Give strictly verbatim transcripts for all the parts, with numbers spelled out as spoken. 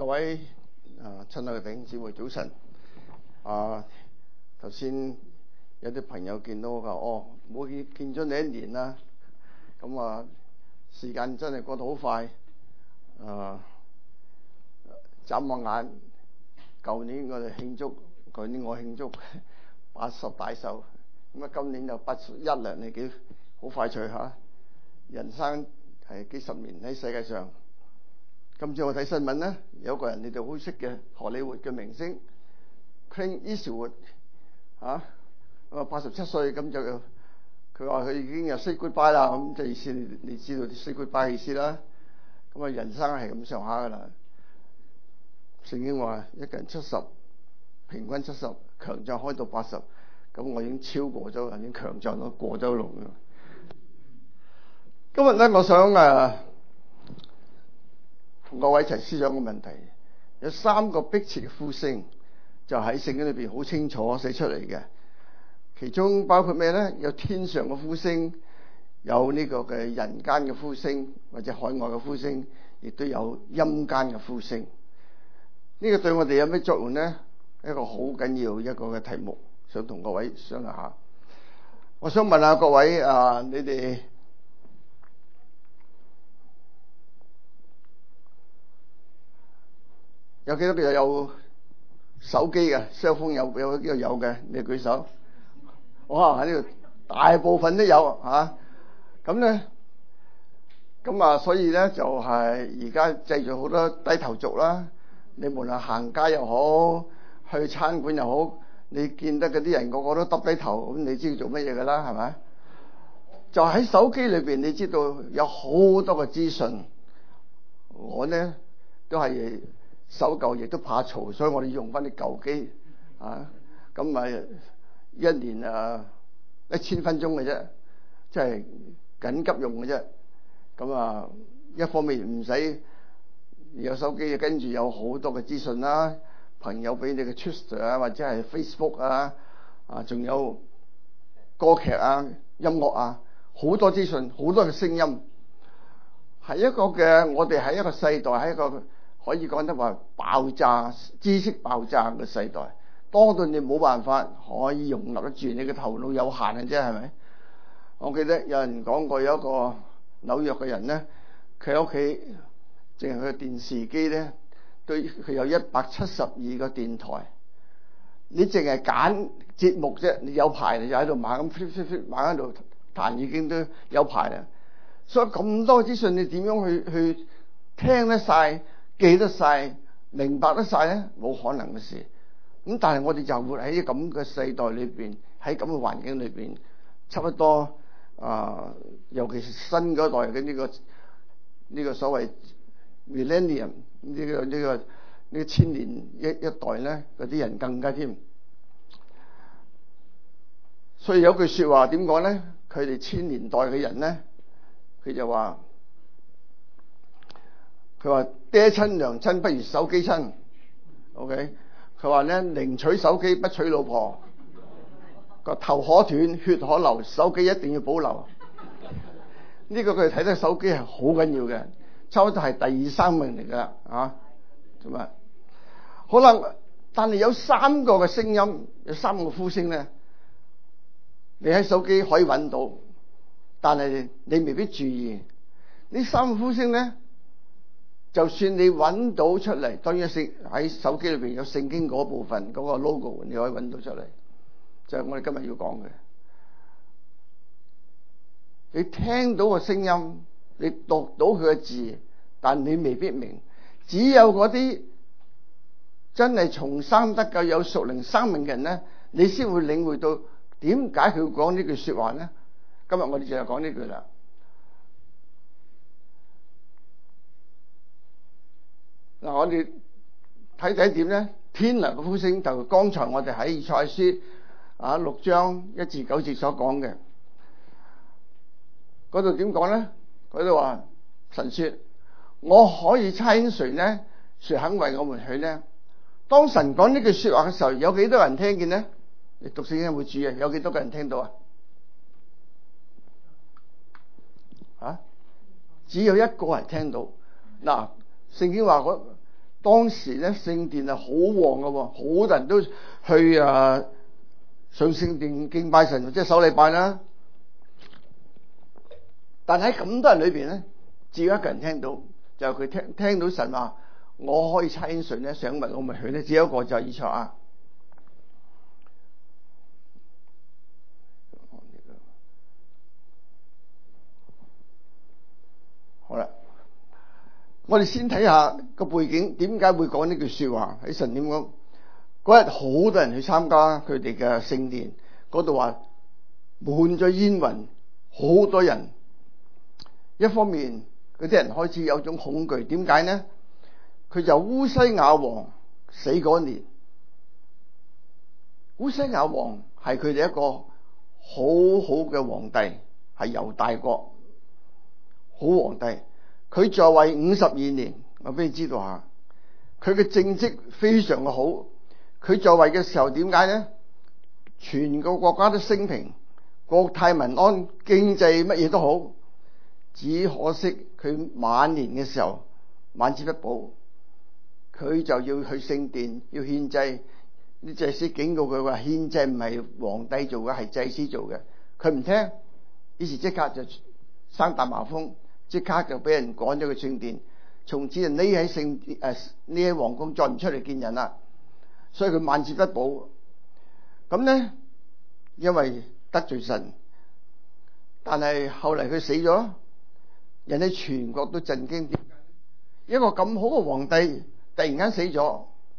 各位啊，親愛嘅弟兄姊妹，早晨。啊，頭先有啲朋友見到我話，哦，冇見見咗你一年啦。咁啊，時間真係過得好快。啊，眨下眼，舊年我哋慶祝，舊年我慶祝八十大壽。咁啊，今年就八十一啦，你幾好快脆嚇？人生係幾十年喺世界上。今朝我睇新聞咧，有個人你哋好識嘅荷里活嘅明星 Clint Eastwood 啊，咁啊八十七歲，咁就佢話佢已經有 say goodbye 啦，咁即係意思你你知道啲 say goodbye 嘅意思啦。咁啊人生係咁上下噶啦。聖經話一個人七十，平均七十，強壯開到八十，咁我已經超過咗，已經強壯咗過咗龍啦。今日咧，我想誒同各位一齊思想個問題，有三個迫切嘅呼聲，就喺聖經裏邊好清楚寫出嚟嘅。其中包括咩咧？有天上嘅呼聲，有呢個嘅人間嘅呼聲，或者海外嘅呼聲，亦都有陰間嘅呼聲。呢個對我哋有咩作用咧？一個好緊要一個嘅題目，想同各位商量下。我想問下各位啊，你哋有幾多個有手機嘅 cell phone 有有呢個有嘅？你舉手。哇！喺呢度大部分都有嚇。咁咧，咁啊，所以咧就係而家製造好多低頭族啦。你無論行街又好，去餐館又好，你見得嗰啲人個個都耷低頭，咁你知道做乜嘢㗎啦？係咪？就喺手機裏邊，你知道有好多個資訊。我咧都係守舊，亦都怕嘈，所以我哋用翻啲舊機啊。咁咪一年啊一千分鐘嘅啫，即係緊急用嘅啫。咁啊，一方面唔使有手機，跟住有好多嘅資訊啦，朋友俾你嘅 Twitter 啊，或者係 Facebook 啊，啊，仲有歌劇啊、音樂啊，好多資訊，好多嘅聲音，係一個嘅我哋喺一個世代，喺一個可以講得話爆炸知識爆炸嘅世代，多到你冇辦法可以容納得住，你嘅頭腦有限嘅啫，係咪？我記得有人講過，有一個紐約嘅人咧，佢喺屋企淨係佢個電視機咧，對佢有一百七十二個電台，你淨係揀節目啫，你有排你就喺度猛咁 flip flip flip 猛喺度彈，已經都有排啦。所以咁多資訊，你點樣去去聽得晒？記得晒、明白得晒咧，冇可能嘅事。咁但係我哋就活喺咁嘅世代裏邊，喺咁嘅環境裏邊，差不多啊、呃，尤其是新嗰代嘅呢、這個呢、這個所謂 millennium 呢、這個呢、這個呢、這個千年一一代咧，嗰啲人更加添。所以有句說話點講咧？佢哋千年代嘅人咧，佢就話。佢話爹親娘親不如手機親 ，OK？ 佢話咧寧取手機不娶老婆，個頭可斷血可流，手機一定要保留。呢、這個佢哋睇得手機係好緊要嘅，差唔多係第二生命嚟噶啊！咁啊，好啦，但係有三個嘅聲音，有三個呼聲咧，你喺手機可以揾到，但係你未必注意。呢三個呼聲咧。就算你揾到出嚟，當然聖喺手機裏邊有聖經嗰部分嗰、嗰個 logo，你可以揾到出嚟，就係、是、我哋今日要講嘅。你聽到個聲音，你讀到佢嘅字，但你未必明。只有嗰啲真係重生得救有屬靈生命嘅人咧，你先會領會到點解佢講呢句說話咧。今日我哋就係講呢句啦。嗱，我哋睇睇點咧？天良嘅呼聲就剛才我哋喺以賽亞書啊六章一至九節所講嘅，嗰度點講咧？嗰度話神說：我可以差遣誰呢？誰肯為我們去呢？當神講呢句說話嘅時候，有幾多人聽見呢？你讀聖經會注意，有幾多個人聽到啊？啊，只有一個人聽到。嗱，聖經話當時咧聖殿係好旺嘅，好多人都去啊上聖殿敬拜神，即係守禮拜啦。但喺咁多人裏邊咧，只有一個人聽到，就係佢聽聽到神話，我可以差遣信咧，想問我咪去咧，只有一個就係以賽亞。好啦，我哋先睇下個背景，點解會講呢句說話？喺神點講？嗰日好多人去參加佢哋嘅聖殿，嗰度話滿咗煙雲，好多人。一方面嗰啲人開始有種恐懼，點解呢？佢就烏西亞王死嗰年，烏西亞王係佢哋一個好好嘅皇帝，係猶大國好皇帝。佢在位五十二年，我俾你知道下，佢嘅政績非常嘅好。佢在位嘅時候點解呢？全個國家都升平，國泰民安，經濟乜嘢都好。只可惜佢晚年嘅時候晚節不保，佢就要去聖殿要獻祭。啲祭司警告佢話，獻祭唔係皇帝做嘅，係祭司做嘅。佢唔聽，於是即刻就生大麻風，即刻就俾人趕咗去聖殿，從此就匿喺聖誒匿喺皇宮，再唔出嚟見人啦。所以佢晚節不保。咁咧，因為得罪神，但係後嚟佢死咗，人哋全國都震驚。點解？一個咁好嘅皇帝突然間死咗，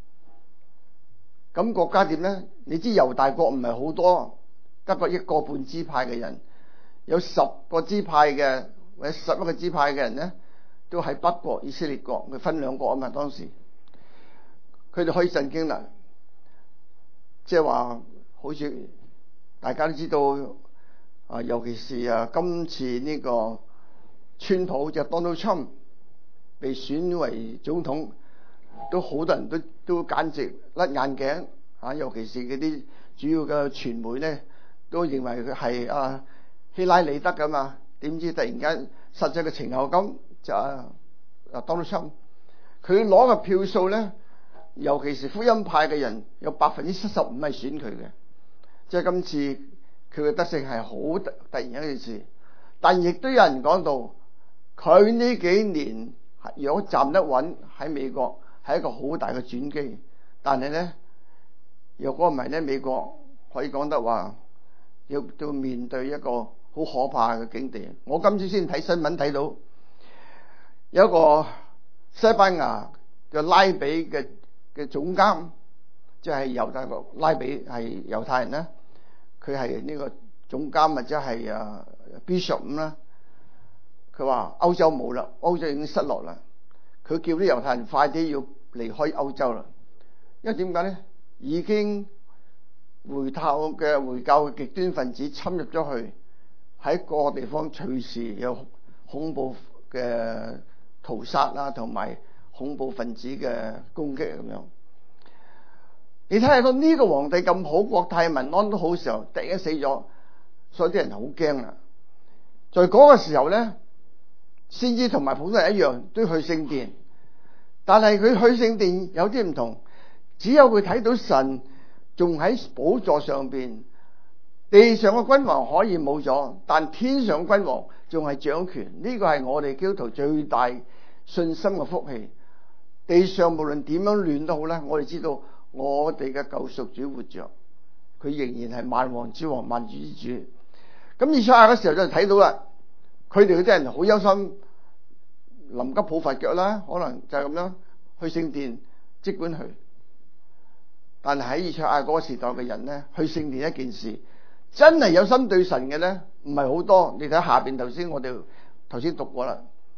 咁國家點咧？你知猶大國唔係好多，得個一個半支派嘅人，有十個支派嘅或者十一個支派嘅人咧，都喺北國以色列國，佢分兩國啊嘛。當時佢哋可以震驚啦，即係話好似大家都知道啊，尤其是啊今次呢個川普就 Donald Trump 被選為總統，都好多人都都簡直甩眼鏡啊！尤其是嗰啲主要嘅傳媒咧，都認為佢係啊希拉里得噶嘛，點知突然間實際嘅程咬金就啊 Donald Trump， 佢攞嘅票數咧，尤其是福音派嘅人有百分之七十五係選佢嘅，即係今次佢嘅得勝係好突然一件事。但亦都有人講到，佢呢幾年如果站得穩喺美國，係一個好大嘅轉機。但係咧，若果唔係咧，美國可以講得話要到面對一個好可怕嘅境地。我今次先睇新聞睇到有一個西班牙嘅拉比嘅嘅總監，即係猶太國拉比係猶太人啦，佢係呢個總監或者係啊 Bishop 咁啦。佢話歐洲冇啦，歐洲已經失落啦。佢叫啲猶太人快啲要離開歐洲啦，因為點解咧？已經回教嘅回教嘅極端分子侵入咗去，喺各個地方隨時有恐怖嘅屠殺啦，同埋恐怖分子嘅攻擊咁樣。你睇下到呢個皇帝咁好，國泰民安都好嘅時候，突然間死咗，所以啲人好驚啦。在嗰個時候咧，先知同埋普通人一樣都要去聖殿，但係佢去聖殿有啲唔同，只有佢睇到神仲喺寶座上邊，地上嘅君王可以冇咗，但天上君王仲係掌權。呢個係我哋基督徒最大信心嘅福氣。地上無論點樣亂都好咧，我哋知道我哋嘅救贖主活着，佢仍然係萬王之王、萬主之主。咁以賽亞嘅時候就睇到啦，佢哋嗰啲人好憂心，臨急抱佛腳啦，可能就係咁樣去聖殿即管去。但係喺以賽亞嗰個時代嘅人咧，去聖殿一件事，真係有心對神嘅咧，唔係好多。你睇下邊頭先我哋頭先讀過啦，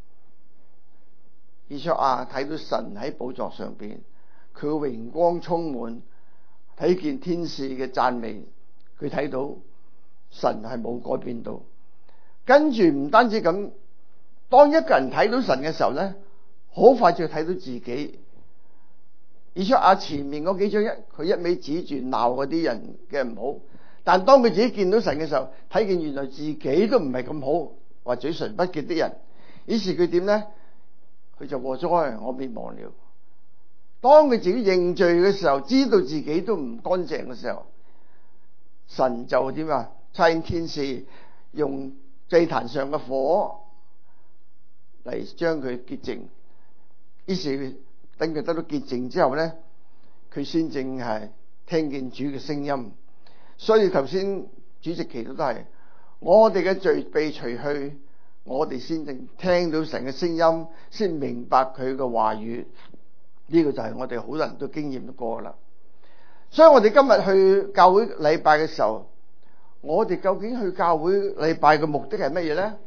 以賽亞睇到神喺寶座上邊，佢嘅榮光充滿，睇見天使嘅讚美，佢睇到神係冇改變到。跟住唔單止咁，當一個人睇到神嘅時候咧，好快就睇到自己。以賽亞前面嗰幾章一，佢一味指住鬧嗰啲人嘅唔好，但當佢自己見到神嘅時候，睇見原來自己都唔係咁好，話嘴唇不潔的人，於是佢點咧？佢就禍哉，我滅亡了。 當佢自己認罪嘅時候，知道自己都唔乾淨嘅時候，神就點啊？差遣天使用祭壇上嘅火嚟將佢潔淨。於是等佢得到潔淨之後咧，佢先正係聽見主嘅聲音。所以頭先主席祈禱都係我哋嘅罪被除去，我哋先正聽到神嘅聲音，先明白佢嘅話語。呢個就係我哋好多人都經驗過啦。所以我哋今日去教會禮拜嘅時候，我哋究竟去教會禮拜嘅目的係乜嘢咧？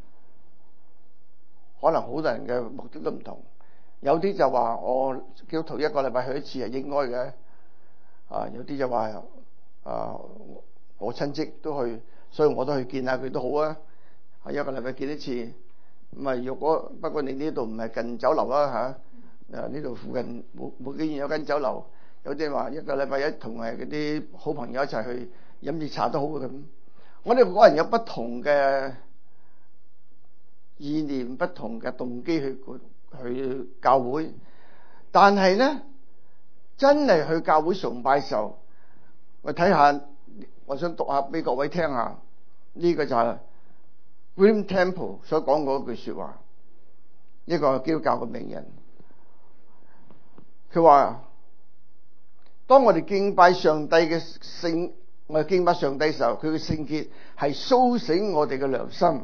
可能好多人嘅目的都唔同。有啲就話我基督徒一個禮拜去一次係應該嘅，啊有啲就話啊我親戚都去，所以我都去見下佢都好啊。係一個禮拜見一次，咁啊若果不過你呢度唔係近酒樓啦嚇。啊！呢度附近冇冇幾遠有間酒樓，有啲話一個禮拜一同係嗰啲好朋友一齊去飲熱茶都好嘅咁。我哋個人有不同嘅意念、不同嘅動機去去教會，但係咧真係去教會崇拜嘅時候，我睇下，我想讀下俾各位聽下，呢、這個就係 William Temple 所講嗰句說話，一個基督教嘅名人。佢話：當我哋敬拜上帝嘅聖，我哋敬拜上帝嘅時候，佢嘅聖潔係蘇醒我哋嘅良心，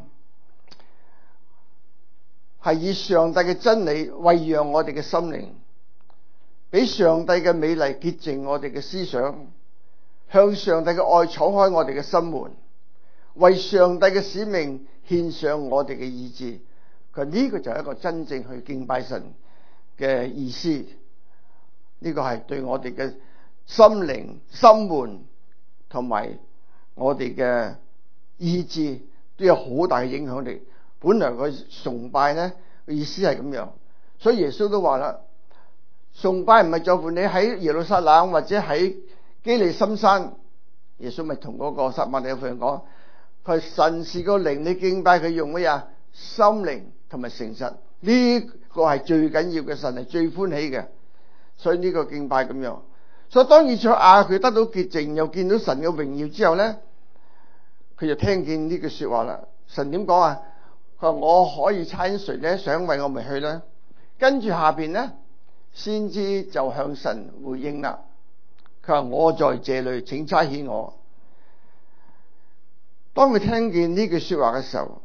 係以上帝嘅真理餵養我哋嘅心靈，俾上帝嘅美麗潔淨我哋嘅思想，向上帝嘅愛敞開我哋嘅心門，為上帝嘅使命獻上我哋嘅意志。佢呢個就係一個真正去敬拜神嘅意思。呢個係對我哋嘅心靈、心門同埋我哋嘅意志都有好大嘅影響力。本來個崇拜咧意思係咁樣，所以耶穌都話啦，崇拜唔係在乎你喺耶路撒冷或者喺基利心山。耶穌咪同嗰個撒瑪利亞婦人講，佢神是個靈，你敬拜佢用乜嘢？心靈同埋誠實，呢個係最緊要嘅，神係最歡喜嘅。所以呢個敬拜咁樣，所以當以賽亞佢得到潔淨，又見到神嘅榮耀之後咧，佢就聽見呢句說話啦。神點講啊？佢話我可以差誰咧？想為我咪去咧？跟住下邊咧，先知就向神回應啦。佢話我在這裏，請差遣我。當佢聽見呢句說話嘅時候，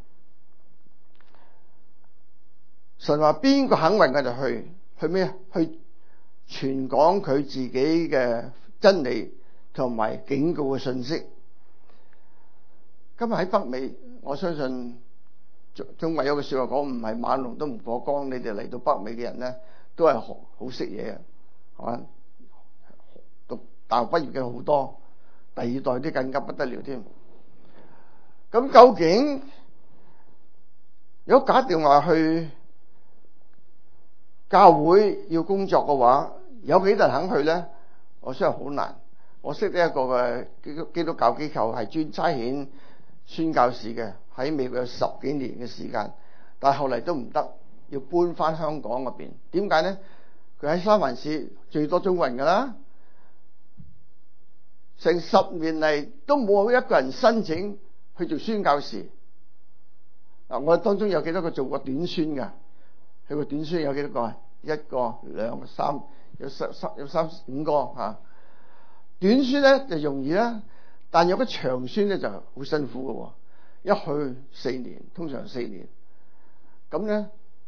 神話邊個肯為我哋去？去咩？去傳講佢自己嘅真理同埋警告嘅信息。今日喺北美，我相信中國有句說話講，唔係馬龍都唔過江。你哋嚟到北美嘅人咧，都係好好識嘢嘅，係嘛？讀大學畢業嘅好多，第二代啲更加不得了添。咁究竟如果假定話去教會要工作嘅話，有幾多人肯去咧？我相信好難。我識得一個嘅基督基督教機構係專差遣宣教士嘅，喺美國有十幾年嘅時間，但係後嚟都唔得，要搬翻香港嗰邊。點解咧？佢喺三藩市最多中國人噶啦，成十年嚟都冇一個人申請去做宣教士。嗱，我當中有幾多個做過短宣噶？佢個短宣有幾多個啊？一個、兩個、三，有三三有三五個吓。短宣咧就容易啦，但有個長宣咧就好辛苦嘅。一去四年，通常四年。咁咧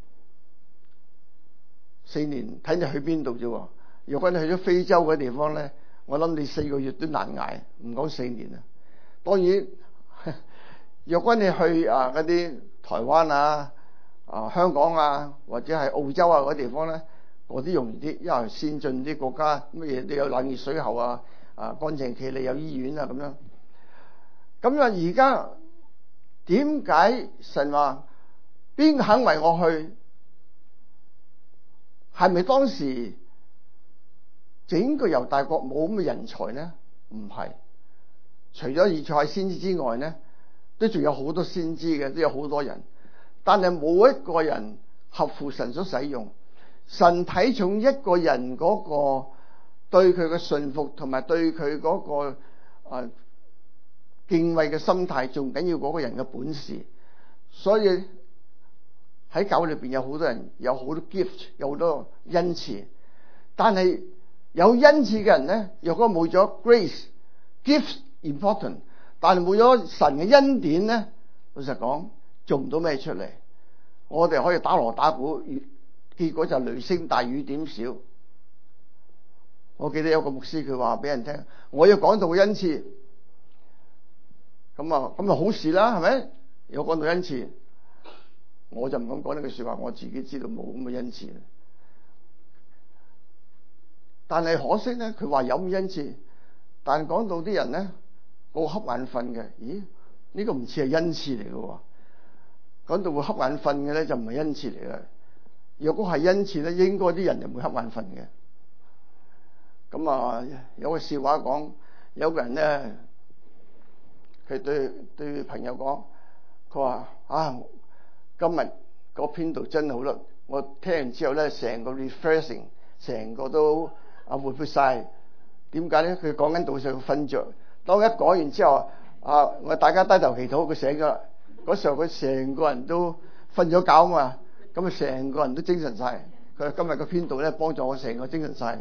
四年睇你去邊度啫。如果你去咗非洲嗰啲地方咧，我諗你四個月都難捱，唔講四年啊。當然，若果你去啊嗰啲台灣啊、啊香港啊或者係澳洲啊嗰啲地方咧，嗰啲容易啲，因為先進啲國家，乜嘢都有冷熱水喉啊、啊乾淨企理，有醫院啊咁樣。咁啊，而家點解神話邊個肯為我去？係咪當時整個猶大國冇咁嘅人才呢？唔係，除咗以賽亞先知之外呢，都仲有好多先知嘅，都有好多人，但係冇一個人合乎神所使用。 神睇重一個人嗰個對佢嘅信服同埋對佢嗰個啊敬畏嘅心態，仲緊要嗰個人嘅本事。所以喺教會裏邊有好多人有好多 gift， 有好多恩賜，但係有恩賜嘅人咧，若果冇咗 grace，gift important， 但係冇咗神嘅恩典咧，老實講做唔到咩出嚟。我哋可以打鑼打鼓，結果就雷聲大雨點小。我記得有個牧師佢話俾人聽，我要講道嘅恩賜，咁啊咁啊好事啦，係咪？有講道恩賜，我就唔敢講呢句說話，我自己知道冇咁嘅恩賜。但係可惜咧，佢話有咁恩賜，但係講到啲人咧，個瞌眼瞓嘅，咦？呢個唔似係恩賜嚟嘅，講到會瞌眼瞓嘅咧就唔係恩賜嚟嘅。若果係恩賜咧，應該啲人就唔會瞌眼瞓嘅。咁啊，有個笑話講，有個人咧，佢對對朋友講，佢話啊，今日個篇道真好啦，我聽完之後咧，成個 refreshing， 成個都啊活潑晒。點解咧？佢講緊道上瞓着，當一講完之後，啊我大家低頭祈禱，佢醒咗啦。嗰時候佢成個人都瞓咗覺啊嘛，咁啊成個人都精神晒。佢話今日個篇道咧，幫助我成個精神晒。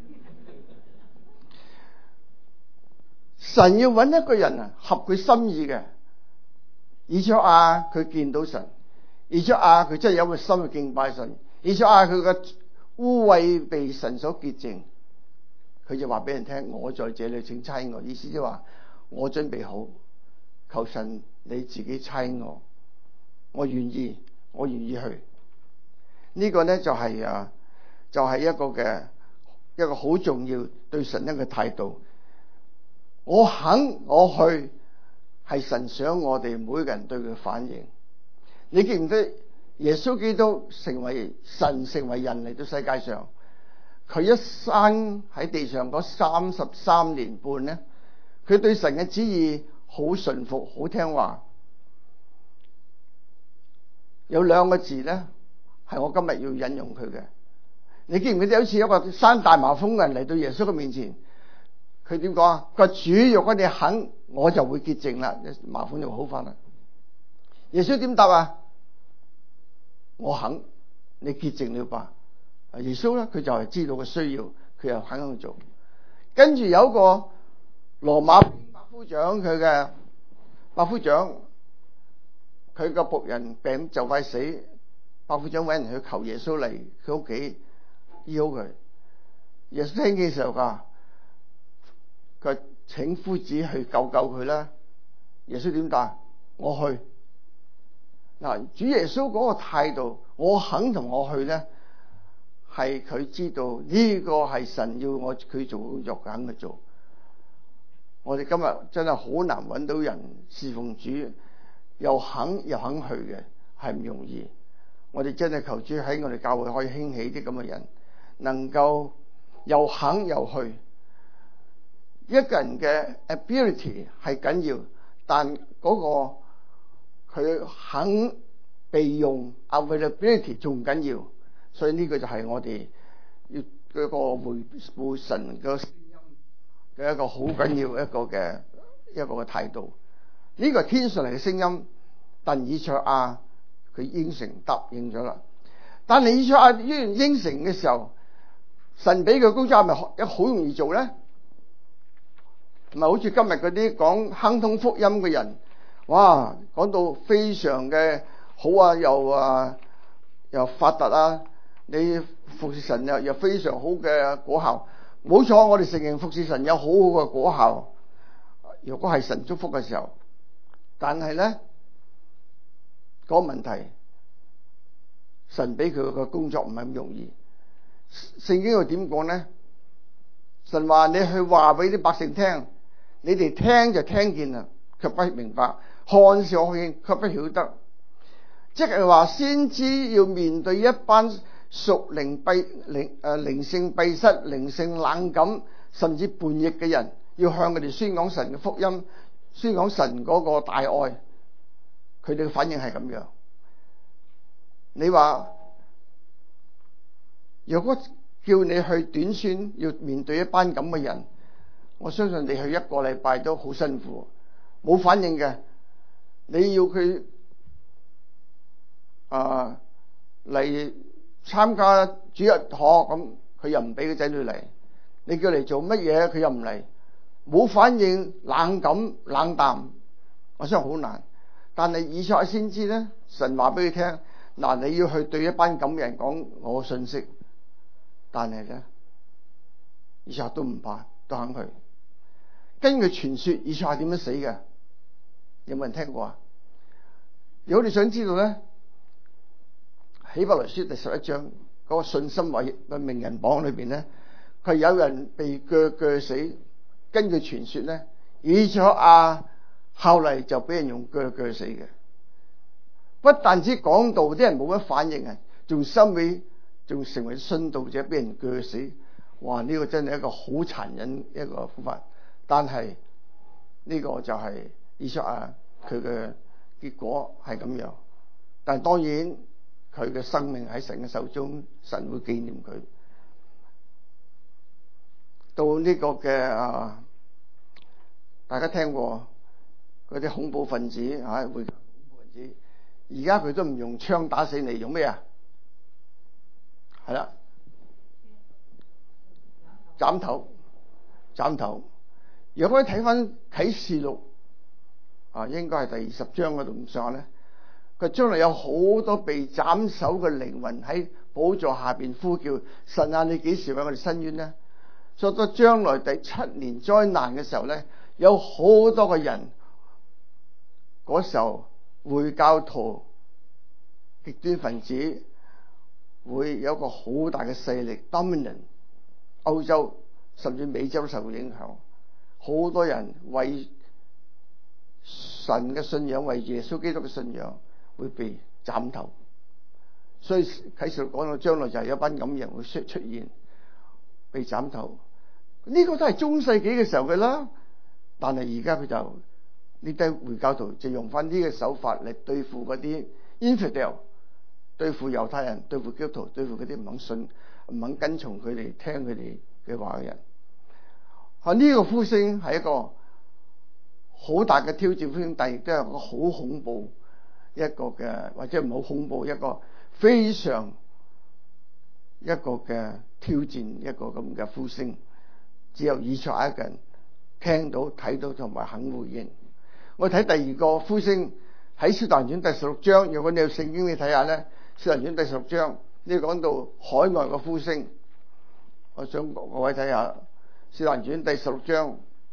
神要揾一個人啊，合佢心意嘅。以賽亞佢見到神，以賽亞佢真係有個心去敬拜神，以賽亞佢嘅污穢被神所潔淨，佢就話俾人聽：我在這裏，請差我。意思即係話我準備好，求神你自己差我，我願意，我願意去。呢個咧就係啊，就係一個嘅一個好重要對神一個態度。我肯我去，係神想我哋每個人對佢反應。你記唔記得耶穌基督成為神成為人嚟到世界上，佢一生喺地上嗰三十三年半咧，佢對神嘅旨意好順服，好聽話。有兩個字咧係我今日要引用佢嘅。你記唔記得有次有一個生大麻風嘅人嚟到耶穌嘅面前，佢點講啊？個主若果你肯，我就會潔淨啦，麻風就好翻啦。耶穌點答啊？我肯，你潔淨了吧。耶穌咧，佢就係知道個需要，佢又肯去做。跟住有一個羅馬百夫長，佢嘅百夫長，佢個僕人病就快死，百夫長搵人去求耶穌嚟佢屋企醫好佢。耶穌聽嘅時候噶。佢請夫子去救救佢啦。耶穌點答？我去。嗱，主耶穌嗰個態度，我肯同我去咧，係佢知道呢個係神要我佢做工作，肯去做。我哋今日真係好難揾到人侍奉主又肯又肯去嘅，係唔容易。我哋真係求主喺我哋教會可以興起啲咁嘅人，能夠又肯又去。一個人嘅 ability 係緊要，但嗰個佢肯被用 availability 仲緊要，所以呢個就係我哋要嗰個回報神嘅聲音嘅一個好緊要一個嘅一個嘅態度。呢個係天上嚟嘅聲音，但以賽亞佢應承答應咗啦。但係以賽亞應應承嘅時候，神俾佢工作係咪好好容易做咧？唔係好似今日嗰啲講亨通福音嘅人，哇，講到非常嘅好啊，又啊又發達啊，你服侍神又又非常好嘅果效。冇錯，我哋承認服侍神有好好嘅果效。如果係神祝福嘅時候，但係咧嗰個問題，神俾佢嘅工作唔係咁容易。聖經又點講咧？神話你去話俾啲百姓聽。你哋聽就聽見啦，卻不明白；看是可見，卻不曉得。即係話，先知要面對一班屬靈閉靈誒靈性閉塞、靈性冷感，甚至叛逆嘅人，要向佢哋宣講神嘅福音，宣講神嗰個大愛。佢哋嘅反應係咁樣。你話如果叫你去短宣，要面對一班咁嘅人，我相信你去一個禮拜都好辛苦，冇反應嘅。你要佢啊嚟參加主日學，咁佢又唔俾個仔女嚟。你叫嚟做乜嘢，佢又唔嚟，冇反應，冷感冷淡，我相信好難。但係以賽亞先知咧，神話俾佢聽，嗱，你要去對一班咁嘅人講我信息，但係咧，以賽亞都唔怕，都肯去。根據傳說，以賽亞點樣死嘅？有冇人聽過啊？如果你想知道咧，希伯來書第十一章嗰個信心偉嘅名人榜裏邊咧，佢有人被鋸鋸死。根據傳說咧，以賽亞後嚟就俾人用鋸鋸死嘅。不但止講道啲人冇乜反應啊，仲收尾仲成為殉道者，俾人鋸死。哇！呢、這個真係一個好殘忍一個方法。但係呢、這個就係以賽亞佢嘅結果係咁樣。但係當然佢嘅生命喺神嘅手中，神會紀念佢。到呢個嘅啊，大家聽過嗰啲恐怖分子啊，會恐怖分子，而家佢都唔用槍打死你，用咩啊？係啦，斬頭，斬頭。如果你睇翻啟示錄啊，應該係第二十章嗰度唔上咧，佢將來有好多被斬首嘅靈魂喺寶座下邊呼叫神啊！你幾時為我哋伸冤呢？所以到將來第七年災難嘅時候咧，有好多個人嗰時候回教徒、極端分子會有一個好大嘅勢力 dominant 歐洲甚至美洲都受影響。好多人為神嘅信仰、為耶穌基督嘅信仰會被斬頭。所以啟示錄講到將來就係有班咁嘅人會出出現被斬頭。呢個都係中世紀嘅時候嘅啦，但係而家佢就呢啲回教徒就用翻呢個手法嚟對付嗰啲 infidel， 對付猶太人，對付基督徒，對付嗰啲唔肯信、唔肯跟從佢哋、聽佢哋嘅話嘅人。啊，呢個呼聲係一個好大嘅挑戰呼聲，但亦都係一個好恐怖一個嘅，或者唔好恐怖一個非常一個嘅挑戰，一個咁嘅呼聲。只有以賽亞一個人聽到、睇到同埋肯回應。我睇第二個呼聲喺《使徒行傳》第十六章，如果你有聖經你睇下咧，《使徒行傳》第十六章呢講到海外嘅呼聲，我想各位睇下《使徒行傳》第十六章，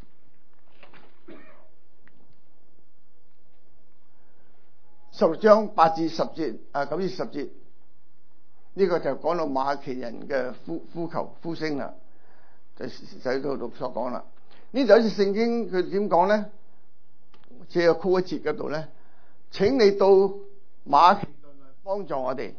十六章八至十節啊，九至十節，呢、這個就講到馬其人嘅呼呼求呼聲啦。就喺度度所講啦，呢就好似聖經佢點講咧？借個枯一節嗰度咧，請你到馬其頓嚟幫助我哋。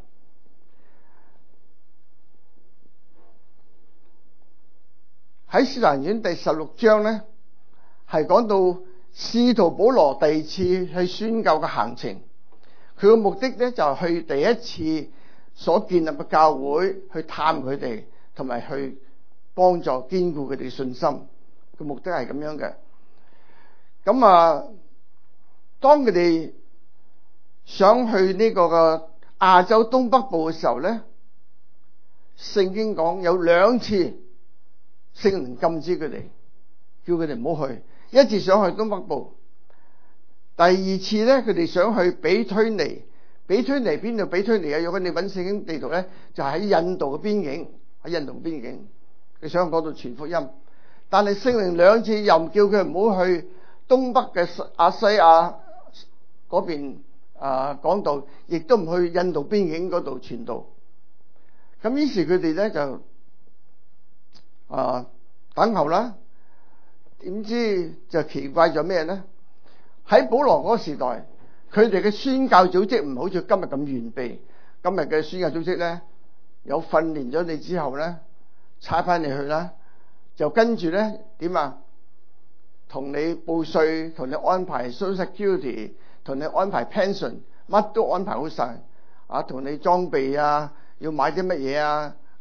喺使徒行傳第十六章咧，係講到使徒保羅第二次去宣教嘅行程。佢嘅目的咧就係去第一次所建立嘅教會去探佢哋，同埋去幫助堅固佢哋嘅信心，個目的係咁樣嘅。咁啊，當佢哋想去呢個嘅亞洲東北部嘅時候咧，聖經講有兩次聖靈禁止佢哋，叫佢哋唔好去。一次想去東北部，第二次咧佢哋想去比推尼。比推尼邊度？比推尼啊！如果你揾聖經地圖咧，就喺印度嘅邊境，喺印度邊境。佢想講到傳福音，但係聖靈兩次又唔叫佢唔好去東北嘅亞西亞嗰邊啊講道，亦都唔去印度邊境嗰度傳道。咁於是佢哋咧就啊等候啦。點知就奇怪咗咩咧？喺保羅嗰個時代，佢哋嘅宣教組織唔好似今日咁完備。今日嘅宣教組織咧，有訓練咗你之後咧，差翻你去啦，就跟住咧點啊？同你報稅，同你安排 social security， 同你安排 pension， 乜都安排好晒啊！同你裝備啊，要買啲乜嘢啊？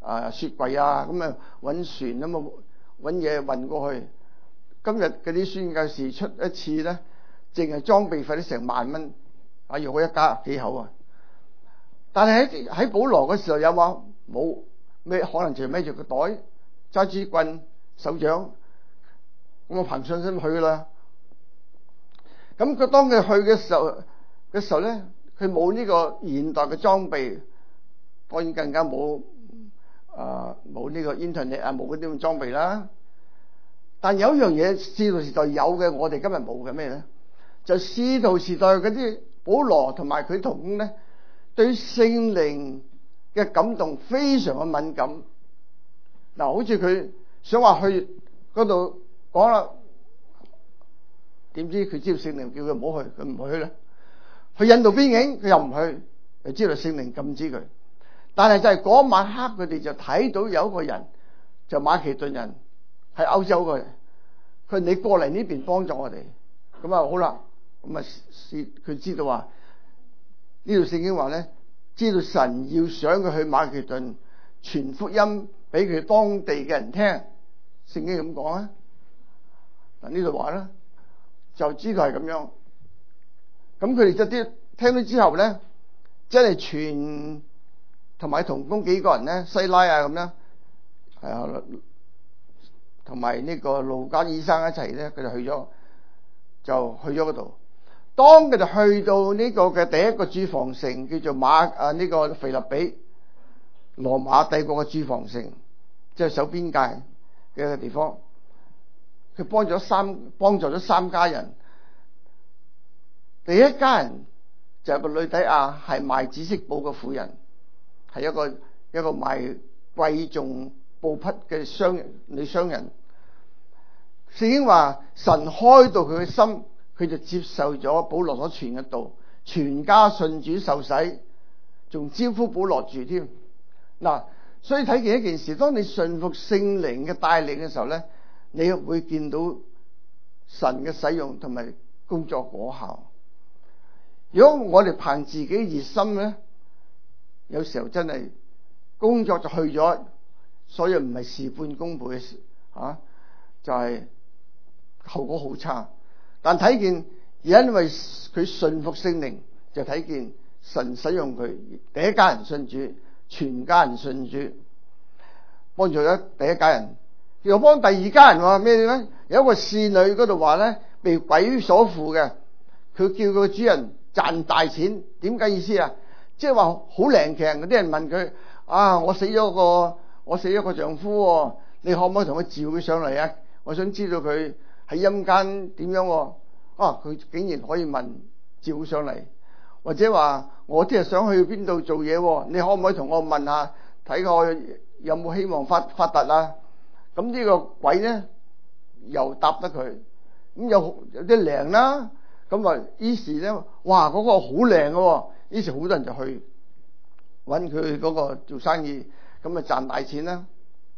啊雪櫃啊，咁啊揾船咁啊揾嘢運過去。今日嗰啲宣教士出一次咧，淨係裝備費都成萬蚊，啊要好一家幾口啊！但係喺喺保羅嗰時候有話冇咩，可能就孭住個袋，揸支棍，手掌，咁啊憑信心去啦。咁佢當佢去嘅時候嘅時候咧，佢冇呢個現代嘅裝備，當然更加冇啊冇呢個 internet 啊，冇嗰啲咁裝備啦。但有一樣嘢，使徒時代有嘅，我哋今日冇嘅咩咧？就使徒時代嗰啲保羅同埋佢同工咧，對聖靈嘅感動非常嘅敏感。嗱，好似佢想話去嗰度講啦，點知佢知道聖靈叫佢唔好去，佢唔去咧。去印度邊境，佢又唔去，就知道聖靈禁止佢。但係就係嗰晚黑，佢哋就睇到有一個人，就馬其頓人。喺歐洲嘅，佢你過嚟呢邊幫助我哋，咁啊好啦，咁啊佢知道話呢條聖經話咧，知道神要想佢去馬其頓傳福音俾佢當地嘅人聽，聖經咁講啊，嗱呢度話咧就知道係咁樣，咁佢哋就啲聽到之後咧，真係傳同埋同工幾個人咧，西拉啊咁樣，係啊。同埋呢個路加醫生一齊咧，佢就去咗，就去咗嗰度。當佢哋去到呢個嘅第一個駐防城，叫做馬啊呢、這個腓立比，羅馬帝國嘅駐防城，即係守邊界嘅一個地方。佢幫咗三幫助咗三家人。第一家人就係個呂底亞，係賣紫色布嘅婦人，係一個一個賣貴重布匹嘅商人女商人。聖經話神開到佢嘅心，佢就接受咗保羅所傳嘅道，全家信主受洗，仲招呼保羅住添。嗱，所以睇見一件事，當你順服聖靈嘅帶領嘅時候咧，你會見到神嘅使用同埋工作果效。如果我哋憑自己熱心咧，有時候真係工作就去咗，所以唔係事半功倍嘅事啊，就係、是、後果好差。但睇見因為佢順服聖靈，就睇見神使用佢，第一家人信主，全家人信主，幫助咗第一家人，又幫第二家人話咩咧？有一個侍女嗰度話咧，被鬼所附嘅，佢叫個主人賺大錢，點解意思啊？即係話好靈奇，嗰啲人問佢啊，我死咗個我死咗個丈夫、哦，你可唔可以同佢召佢上嚟啊？我想知道佢喺陰間點樣、哦。啊，佢竟然可以問召上嚟，或者話我聽日想去邊度做嘢、哦，你可唔可以同我問下，睇我有冇希望發發達啊？咁呢個鬼咧又答得佢，咁有有啲靈啦，咁啊於是咧，哇嗰、那個好靈嘅，於是好多人就去搵佢嗰個做生意，咁啊賺大錢啦。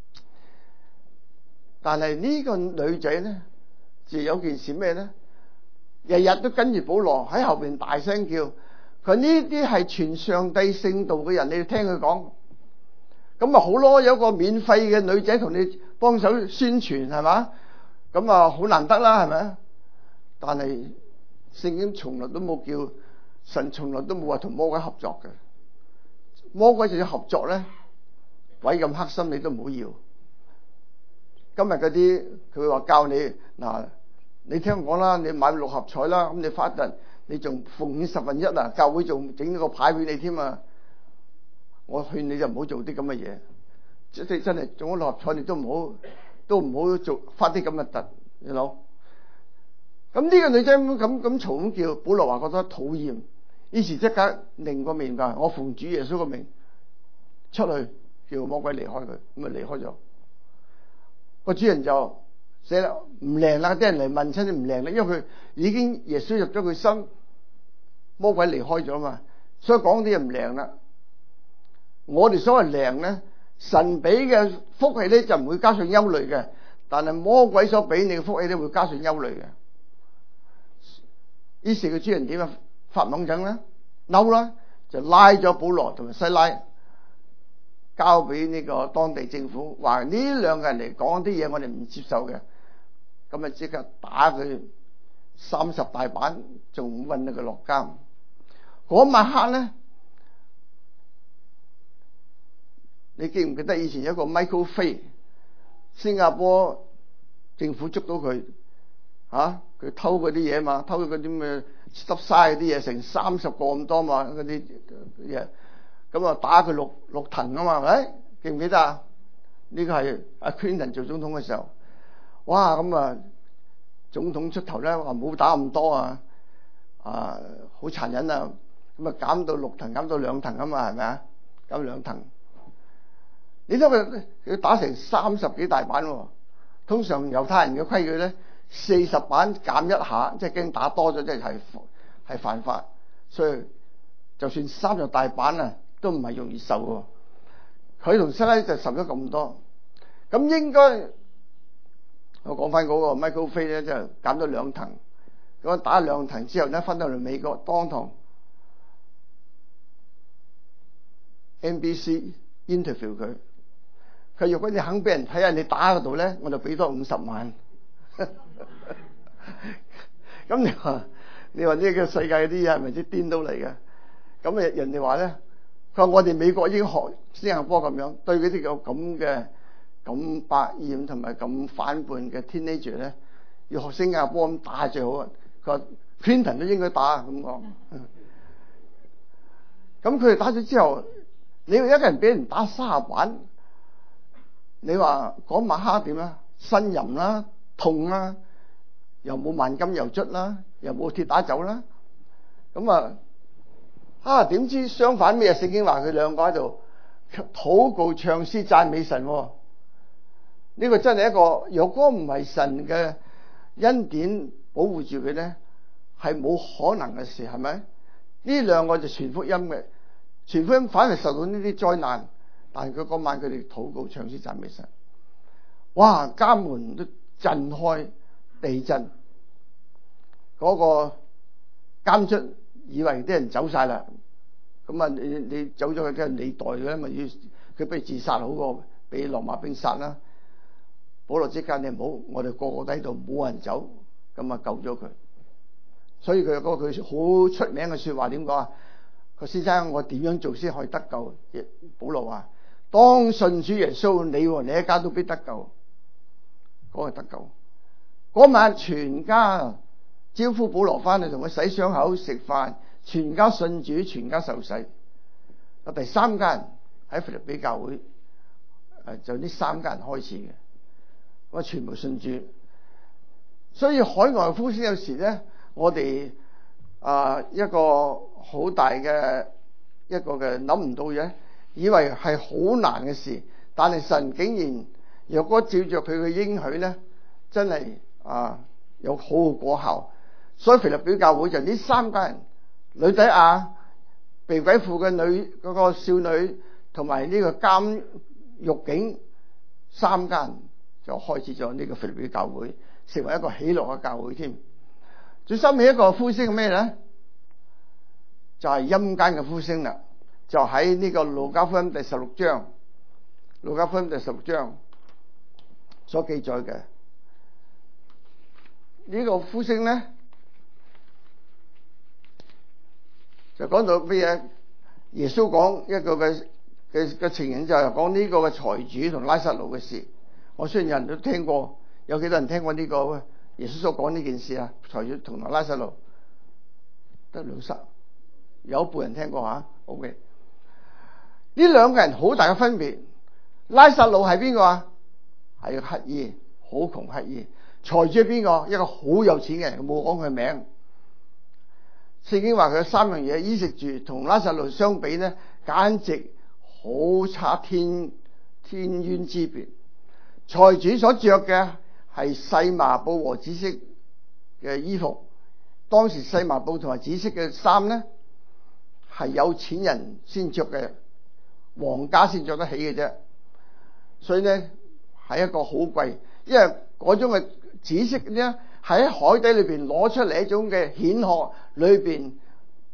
但係呢個女仔咧，就有件事咩咧？日日都跟住保羅喺後邊大聲叫，佢呢啲係傳上帝聖道嘅人，你要聽佢講，咁啊好咯，有個免費嘅女仔同你幫手宣傳係嘛，咁啊好難得啦係咪？但係聖經從來都冇叫，神從來都冇話同魔鬼合作嘅，魔鬼就要合作咧，鬼咁黑心你都唔好要。今日嗰啲佢話教你嗱。你聽我講啦，你買六合彩啦，咁你發達，你仲奉獻十分一啊？教會仲整咗個牌俾你添啊！我勸你就唔好做啲咁嘅嘢，即係真係中咗六合彩，你都唔好都唔好做發啲咁嘅特，你諗？咁呢個女仔咁咁咁嘈咁叫，保羅話覺得討厭，於是即刻擰個面㗎，我奉主耶穌個名出去，叫魔鬼離開佢，咁啊離開咗。個主人就死啦，唔靈啦！啲人嚟問親都唔靈啦，因為佢已經耶穌入咗佢心，魔鬼離開咗嘛，所以講啲嘢唔靈啦。我哋所謂靈咧，神俾嘅福氣咧就唔會加上憂慮嘅，但係魔鬼所俾你嘅福氣咧會加上憂慮嘅。於是個主人點啊？發猛陣啦，嬲啦，就拉咗保羅同埋西拉， 交俾呢個當地政府，話呢兩個人嚟講啲嘢我哋唔接受嘅，咁啊即刻打佢三十大板，仲韞到佢落監。嗰晚黑咧，你記唔記得以前有一個 Michael Fay， 新加坡政府捉到佢嚇，佢、啊、偷嗰啲嘢嘛，偷嗰啲咩濕晒嗰啲嘢，成三十個咁多嘛，嗰啲嘢。咁啊打佢六六藤啊嘛，係咪？記唔記得啊？呢個係阿 Clinton 做總統嘅時候，哇！咁啊總統出頭咧，話冇打咁多啊，啊好殘忍啊！咁啊減到六藤，減到兩藤啊嘛，係咪啊？減兩藤。你睇佢佢打成三十幾大板喎。通常猶太人嘅規矩咧，四十板減一下，即係驚打多咗，即係係係犯法。所以就算三十大板啊，都唔係容易受喎。佢同西拉就受咗咁多，咁應該我講翻嗰個 Michael Fay 咧，就減咗兩藤。咁打兩藤之後咧，翻到嚟美國當堂 N B C interview 佢，佢如果你肯俾人睇下你打嗰度咧，我就俾多五十萬。咁你話你話呢個世界啲嘢係咪啲顛倒嚟嘅？咁啊人哋話咧。佢話我哋美國已經學新加坡咁樣對嗰啲有咁嘅咁百厭同埋咁反叛嘅 teenager 咧，要學新加坡咁打最好啊！佢話 Clinton 都應該打咁講。咁佢哋打咗之後，你一個人俾人打三十板，你話嗰晚黑點啊？呻吟啦，痛啦，又冇萬金油捽啦，又冇鐵打走啦，咁啊〜啊！點知相反咩？聖經話佢兩個喺度禱告、唱詩、讚美神、哦。呢、這個真係一個，若果唔係神嘅恩典保護住佢咧，係冇可能嘅事，係咪？呢兩個就傳福音嘅，傳福音反而受到呢啲災難，但係佢嗰晚佢哋禱告、唱詩、讚美神。哇！監門都震開，地震，嗰、那個監卒以為啲人走晒啦，咁啊你你走咗去，梗係你代嘅，咪要佢不如自殺好過俾羅馬兵殺啦。保羅即刻你唔好，我哋個個喺度冇人走，咁啊救咗佢。所以佢嗰句好出名嘅說話點講啊？佢先生，我點樣做先可以得救？保羅話：當信主耶穌，你和你一家都必得救。嗰個得救。嗰晚全家招呼保羅翻去同佢洗傷口食飯，全家信主，全家受洗。有第三家人喺腓立比教會，誒就呢三家人開始嘅，我全部信主。所以海外呼聲有時咧，我哋啊、呃、一個好大嘅一個嘅諗唔到嘢，以為係好難嘅事，但係神竟然若果照着佢嘅應許咧，真係啊有好嘅果效。所以腓立比教會就呢三家人，呂底亞被鬼附嘅女嗰、那個少女，同埋呢個監獄警，三家人就開始咗呢個腓立比教會，成為一個喜樂嘅教會添。最深起一個呼聲係咩咧？就係、是、陰間嘅呼聲啦。就喺呢個路加福音第十六章，路加福音第十六章所記載嘅呢個呼聲咧。就講到咩嘢？耶穌講一個嘅嘅嘅情形，就係講呢個嘅財主同拉撒路嘅事。我相信有人都聽過，有幾多人聽過呢個耶穌所講呢件事啊？財主同埋拉撒路得兩三，有一半人聽過吓。OK，呢兩個人好大嘅分別。拉撒路係邊個啊？係個乞兒，好窮乞兒。財主係邊個？一個好有錢嘅人，冇講佢名。聖經話佢有三樣嘢，衣食住同拉撒路相比咧，簡直好差天天淵之別。財主所着嘅係細麻布和紫色嘅衣服，當時細麻布同埋紫色嘅衫咧係有錢人先着嘅，皇家先着得起嘅啫。所以咧係一個好貴，因為嗰種嘅紫色咧喺海底裏邊攞出嚟一種嘅蜆殼裏邊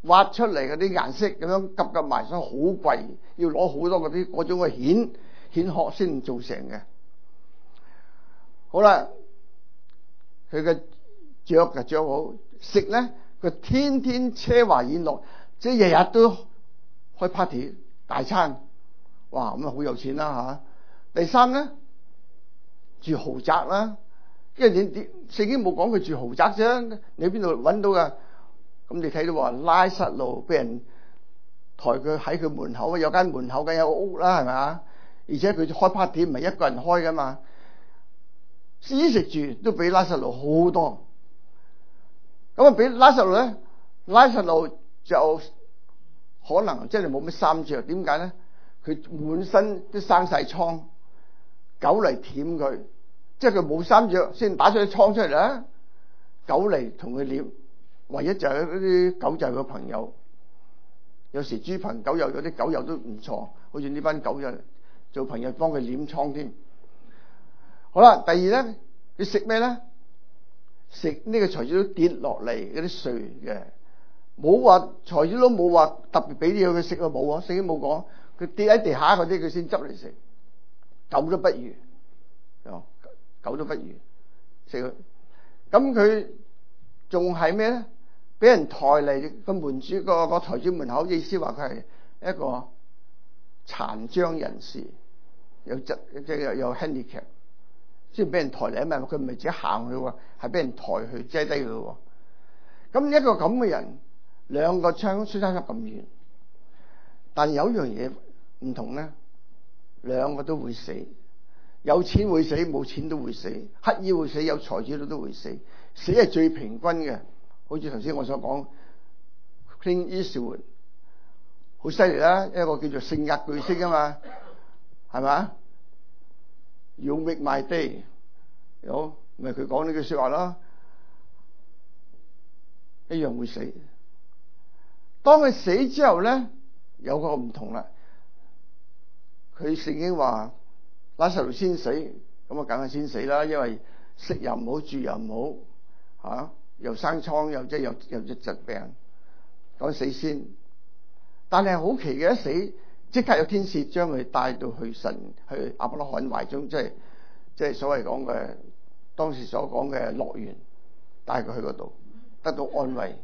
挖出嚟嗰啲顏色咁樣夾夾埋，所以好貴，要攞好多嗰啲嗰種嘅蜆蜆殼先做成嘅。好啦，佢嘅着就着好，食咧佢天天奢華宴樂，即係日日都開 party 大餐，哇咁啊好有錢啦吓。第三咧住豪宅啦，因為你啲聖經冇講佢住豪宅啫，你邊度搵到噶？咁你睇到話拉撒路俾人抬佢喺佢門口，有間門口梗有屋啦，係咪啊？而且佢開 party 唔係一個人開噶嘛，衣食住都俾拉撒路好多。咁啊俾拉撒路咧，拉撒路就可能真係冇乜衫着，點解咧？佢滿身都生晒瘡，狗嚟舔佢，即係佢冇衫着先打咗啲瘡出嚟啦。狗嚟同佢舔。唯一就係嗰啲狗就係個朋友，有時豬朋狗友有啲狗友都唔錯，好似呢班狗友做朋友幫佢舔瘡添。好啦，第二咧，你食咩咧？食呢個財主都跌落嚟嗰啲碎嘅，冇話財主都冇話特別俾啲嘢佢食啊，冇啊，聖經冇講，佢跌喺地下嗰啲佢先執嚟食，狗都不如，狗都不如食佢。咁佢仲係咩咧？俾人抬嚟個門主個個財主門口，意思話佢係一個殘障人士，有疾即係有有 handicap， 先俾人抬嚟啊嘛！佢唔係自己行去喎，係俾人抬去擠低佢喎。咁一個咁嘅人，兩個窗相差咁遠，但有一樣嘢唔同咧，兩個都會死，有錢會死，冇錢都會死，乞兒會死，有財主都都會死，死係最平均嘅。好似頭先我所講 Clint Eastwood 好犀利啦，一個叫做性格巨星啊嘛，係咪 You make my day， 有咪佢講呢句說話咯，一樣會死。當佢死之後咧，有個唔同啦。佢聖經話拉撒路先死，咁啊梗係先死啦，因為食又唔好，住又唔好，吓、啊、又生瘡，又即係又又隻疾病，講死先。但係好奇嘅，一死即刻有天使將佢帶到去神去亞伯拉罕懷中，即係即係所謂講嘅當時所講嘅樂園，帶佢去嗰度得到安慰。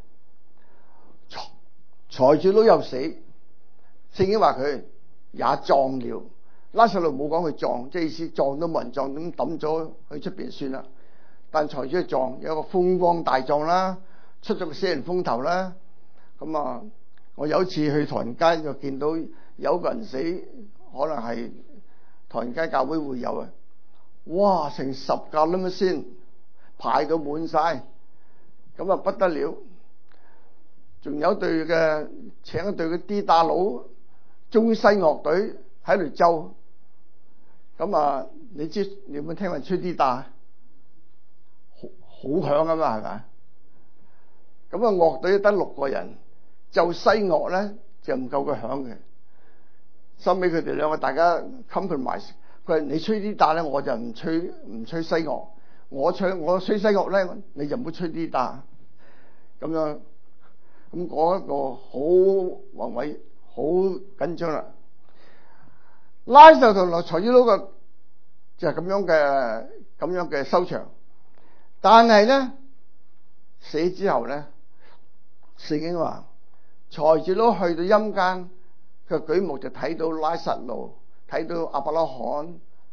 財主都有死，聖經話佢也壯了。拉撒路冇講佢壯，即係意思壯都冇人壯，咁抌咗去出邊算啦。但財主係壯，有一個風光大壯啦，出咗個死人風頭啦。咁啊，我有一次去唐人街就見到有個人死，可能係唐人街教會會友啊，哇，成十架咁樣先排到滿晒，咁啊不得了。仲有隊嘅請一隊嘅 D 打佬中西樂隊喺度奏，咁啊你知你有冇聽人吹 D 打？好好響啊嘛，係咪？咁啊樂隊得六個人，奏西樂咧就唔夠佢響嘅。收尾佢哋兩個大家 compromise， 佢話你吹 D 打咧，我就唔吹唔吹西樂，我吹我吹西樂咧，你就唔好吹 D 打，咁樣。咁嗰一個好宏偉，好緊張啦。拉撒路同財主佬嘅就係咁樣嘅咁樣嘅收場。但係咧死之後咧，聖經話財主佬去到陰間，佢舉目就睇到拉撒路，睇到亞伯拉罕，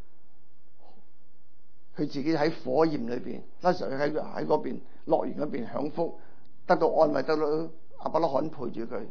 佢自己喺火焰裏邊，拉撒路喺喺嗰邊樂園嗰邊享福，得到安慰，得到亞伯拉罕陪住佢，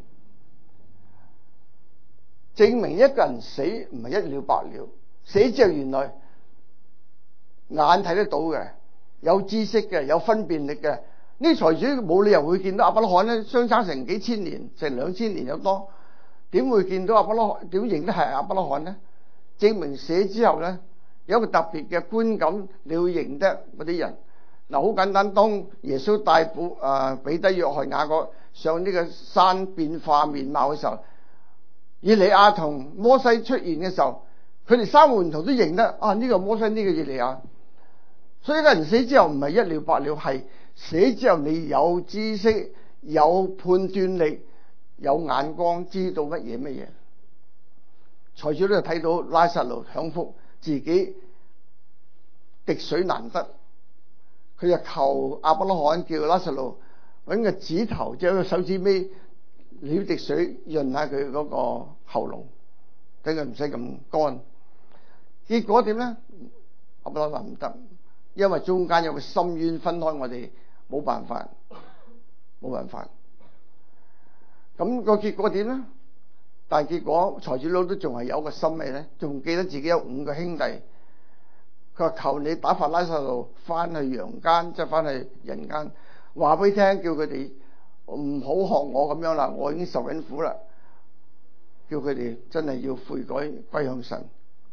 證明一個人死唔係一了百了。死之後原來眼睇得到嘅，有知識嘅，有分辨力嘅。呢啲財主冇理由會見到亞伯拉罕咧，相差成幾千年，成兩千年有多，點會見到亞伯拉罕？點認得係亞伯拉罕咧？證明死之後咧有一個特別嘅觀感，你會認得嗰啲人。嗱，好簡單，當耶穌帶補啊彼得、約翰、雅各上呢個山變化面貌嘅時候，以利亞同摩西出現嘅時候，佢哋三個門徒都認得啊，呢個摩西，呢個以利亞。所以一個人死之後唔係一了百了，係死之後你有知識、有判斷力、 有眼光，知道乜嘢乜嘢。財主都睇到拉撒路享福，自己滴水難得，佢就求亞伯拉罕叫拉撒路揾個指頭，即係個手指尾撩滴水潤下佢嗰個喉嚨，等佢唔使咁乾。結果點咧？亞伯拉罕唔得，因為中間有個深淵分開我哋，冇辦法，冇辦法。咁個結果點咧？但係結果財主佬都仲係有個心理咧，仲記得自己有五個兄弟。佢話求你打發拉撒路翻去陽間，即係翻去人間，話俾佢聽，叫佢哋唔好學我咁樣啦，我已經受緊苦啦。叫佢哋真係要悔改歸向神。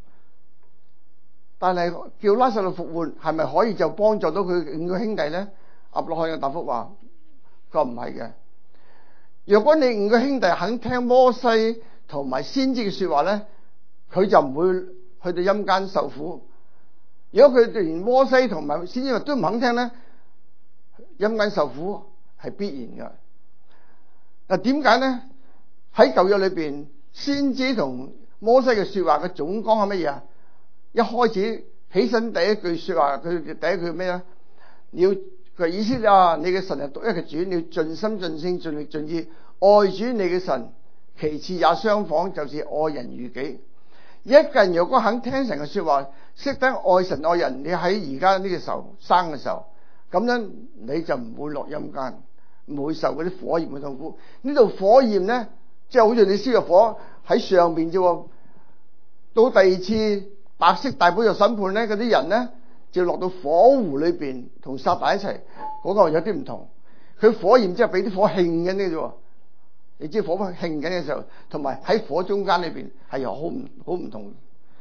但係叫拉撒路復活，係咪可以就幫助到佢五個兄弟咧？亞伯拉罕嘅答覆話：佢話唔係嘅。若果你五個兄弟肯聽摩西同埋先知嘅說話咧，佢就唔會去到陰間受苦。如果佢哋連摩西同埋先知都唔肯聽咧，陰間受苦係必然嘅。嗱，點解咧？喺舊約裏邊，先知同摩西嘅說話嘅總綱係乜嘢啊？一開始起身第一句說話，佢第一句咩啊？你要佢意思啊，你嘅神係獨一嘅主，你要盡心盡性盡力盡意愛主你嘅神。其次也相仿，就是愛人如己。一個人如果肯聽神嘅說話，識得愛神愛人，你喺而家呢個時候生嘅時候，咁樣你就唔會落陰間，唔會受嗰啲火焰嘅痛苦。呢度火焰咧，即係好似你燒嘅火喺上邊啫。到第二次白色大寶座審判咧，嗰啲人咧就落到火湖裏邊同撒旦一齊，嗰個有啲唔同。佢火焰即係俾啲火興緊嘅啫。你知火興緊嘅時候，同埋喺火中間裏邊係又好唔好唔同。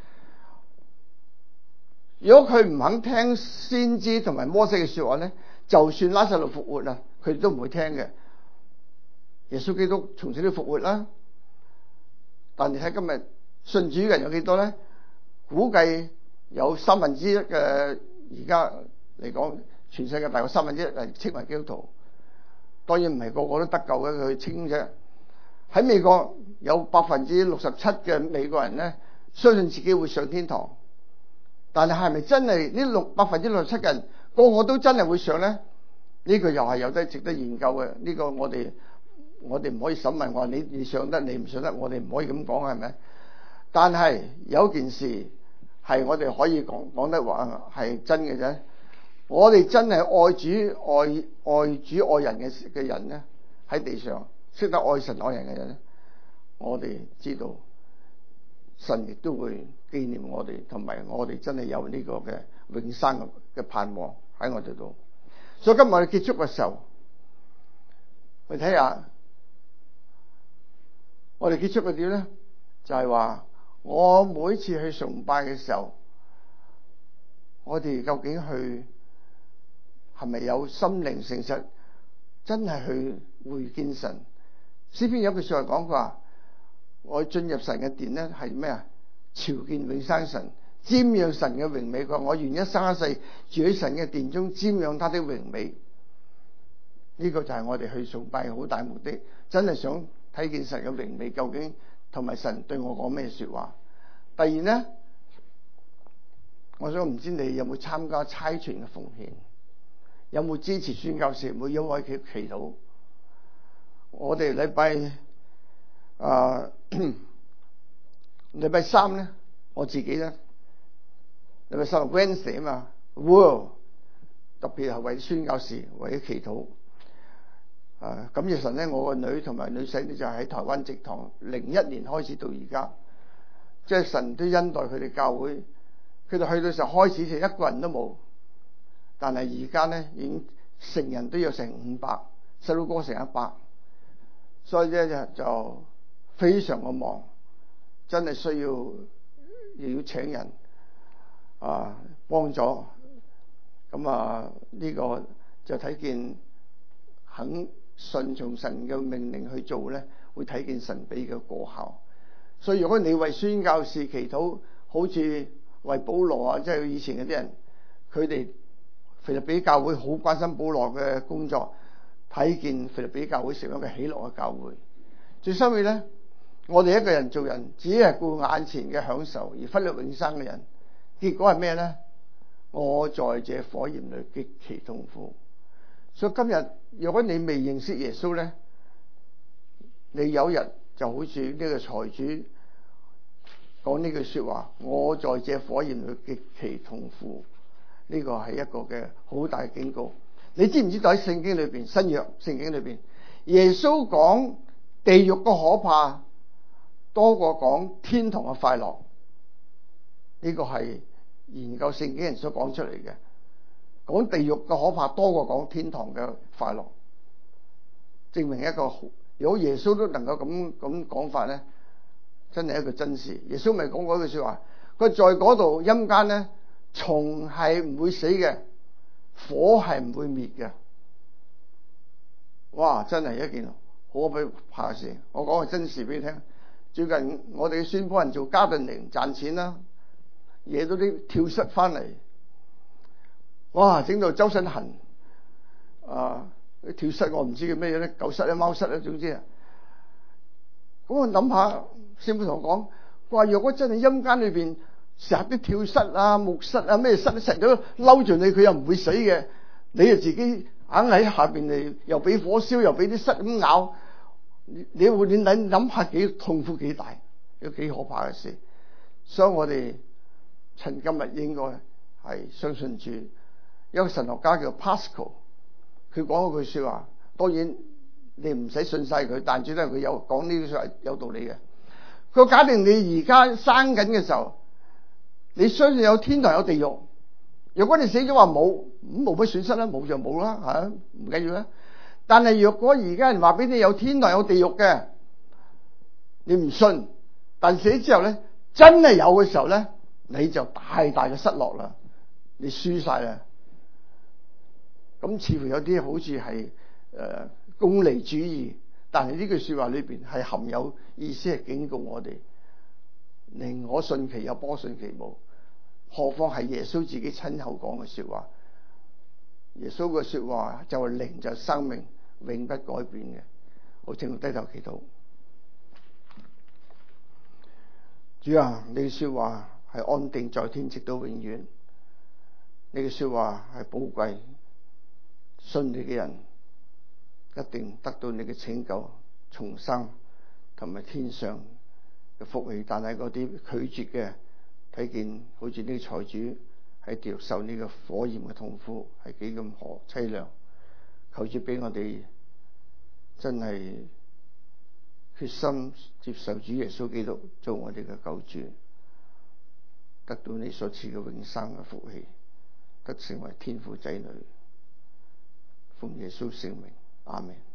如果佢唔肯聽先知同埋摩西嘅說話咧，就算拉撒路復活啦，佢哋都唔會聽嘅。耶穌基督從此都復活啦，但係睇今日信主嘅人有幾多咧？估計有三分之一嘅，而家嚟講，全世界大概三分之一係稱為基督徒。當然唔係個個都得救嘅，佢稱啫。喺美國有百分之六十七嘅美國人咧，相信自己會上天堂。但係係咪真係呢六百分之六十七嘅人個個都真係會上咧？呢、這個又係有得值得研究嘅。呢、這個我哋我哋唔可以審問我話你你上得你唔上得，我哋唔可以咁講，係咪？但係有件事係我哋可以講講得話係真嘅啫。我哋真係愛主愛愛主愛人嘅嘅人咧，喺地上識得愛神愛人嘅人咧，我哋知道神亦都會紀念我哋，同埋我哋真係有呢個嘅永生嘅盼望喺我哋度。所以今日我哋結束嘅時候，去睇下我哋結束嘅點咧，就係話我每次去崇拜嘅時候，我哋究竟去係咪有心靈誠實，真係去會見神？詩篇有句說話講，佢話我進入神嘅殿咧，係咩啊？朝見永生神，瞻仰神嘅榮美。佢話我願一生一世住喺神嘅殿中，瞻仰他的榮美。呢、這個就係我哋去崇拜好大目的，真係想睇見神嘅榮美，究竟同埋神對我講咩說話。第二咧，我想唔知你有冇參加差傳嘅奉獻，有冇支持宣教士，每一位祈祈禱。我哋禮拜啊禮拜三咧，我自己咧禮拜三 Wednesday 啊嘛 ，World 特別係為宣教士為咗祈禱。啊，感謝神咧，我個女同埋女婿咧就係喺台灣植堂，零一年開始到而家，即係神都恩待佢哋教會。佢哋去到時候開始就一個人都冇，但係而家咧已經成人都有成五百，細佬哥成一百，所以咧就就非常嘅忙，真係需要又要請人啊幫助。咁啊呢個就睇見肯順從神嘅命令去做咧，會睇見神俾嘅果效。所以如果你為宣教士祈禱，好似為保羅啊，即係以前嗰啲人，佢哋腓立比教會好關心保羅嘅工作，睇見腓立比教會成為一個喜樂嘅教會。 最收尾咧，我哋一個人做人只係顧眼前嘅享受，而忽略永生嘅人，結果係咩咧？我在這火焰裏極其痛苦。所以今日如果你未認識耶穌咧，你有一日就好似呢個財主講呢句說話，我在這火焰裏極其痛苦。呢、這個係一個嘅好大嘅警告。你知唔知道喺聖經裏邊，新約聖經裏邊，耶穌講地獄嘅可怕多過講天堂嘅快樂？呢、這個係研究聖經人所講出嚟嘅。講地獄嘅可怕多過講天堂嘅快樂，證明一個如果耶穌都能夠咁咁講法咧，真係一個真事。耶穌咪講過一句說話，佢在嗰度陰間咧，蟲係唔會死嘅，火係唔會滅嘅。哇！真係一件好可怕嘅事。我講個真事俾你聽。最近我哋宣布人做加頓寧賺錢啦，惹到啲跳蚤翻嚟，哇！整到周身痕啊！啲跳蚤我唔知叫咩嘢咧，狗虱咧、貓虱咧，總之啊。咁我諗下，師傅同我講，話若果真係陰間裏邊成日啲跳蚤啊、木虱啊、咩虱成日都嬲住你，佢又唔會死嘅，你就自己硬喺下邊嚟，又俾火燒，又俾啲虱咁咬，你你會你諗諗下幾痛苦幾大，有幾可怕嘅事。所以我哋趁今日應該係相信主。有個神學家叫 Pascal， 佢講嗰句說話，當然你唔使信晒佢，但主要佢有講呢句說話有道理嘅。佢假定你而家生緊嘅時候，你相信有天堂有地獄，如果你死咗話冇，咁冇乜損失啦，冇就冇啦，吓唔緊要啦。但係若果而家人話俾你有天堂有地獄嘅，你唔信，但死之後咧真係有嘅時候咧，你就大大嘅失落啦，你輸晒啦。咁似乎有啲好似係誒功利主義，但係呢句說話裏邊係含有意思，係警告我哋，寧可信其有，不可信其無。何況係耶穌自己親口講嘅說話，耶穌嘅說話就係靈，就係生命，永不改變嘅。我正低頭祈禱，主啊，你嘅說話係安定在天，直到永遠。你嘅說話係寶貴。信你嘅人一定得到你嘅拯救、重生同埋天上嘅福氣。但係嗰啲拒絕嘅，睇見好似呢個財主喺地獄受呢個火焰嘅痛苦，係幾咁可淒涼。求主俾我哋真係決心接受主耶穌基督做我哋嘅救主，得到你所賜嘅永生嘅福氣，得成為天父仔女。奉耶穌聖名，阿們。